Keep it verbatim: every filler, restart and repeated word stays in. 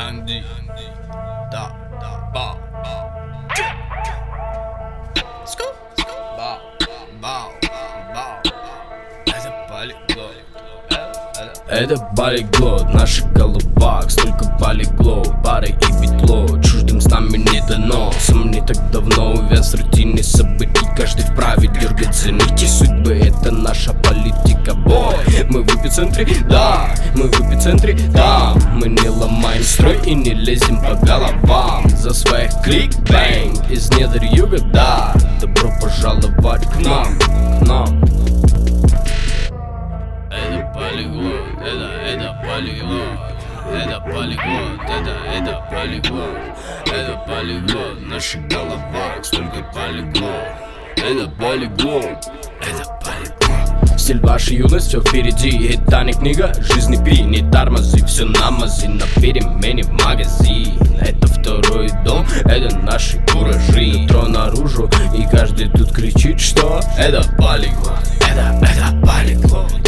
Young D, да, да, бау, скоп, бау, бау, бау, это полиглот, это полиглот, наша голова, столько полегло, пары и битло, чуждым с нами не дано, сам не так давно увяз в рутине событий, каждый вправе дергаться нити судьбы, это наша политика, бой, мы в эпицентре, да, мы в эпицентре, да, мы не ломаем строй и не лезем по головам, за своих кликбэнг, из недр юга, да, добро пожаловать к нам, к нам. Это полиглот, это, это полиглот, это полиглот, это, это полиглот, это полиглот, наша голова, столько полиглот, это полиглот, это полиглот. Стиль вашей юность, все впереди, это не книга жизни, пи, не тормози, все на мази, на перемене в магазин. Это второй дом, это наши куражи, метро наружу, и каждый тут кричит, что это полиглот, это, это полиглот.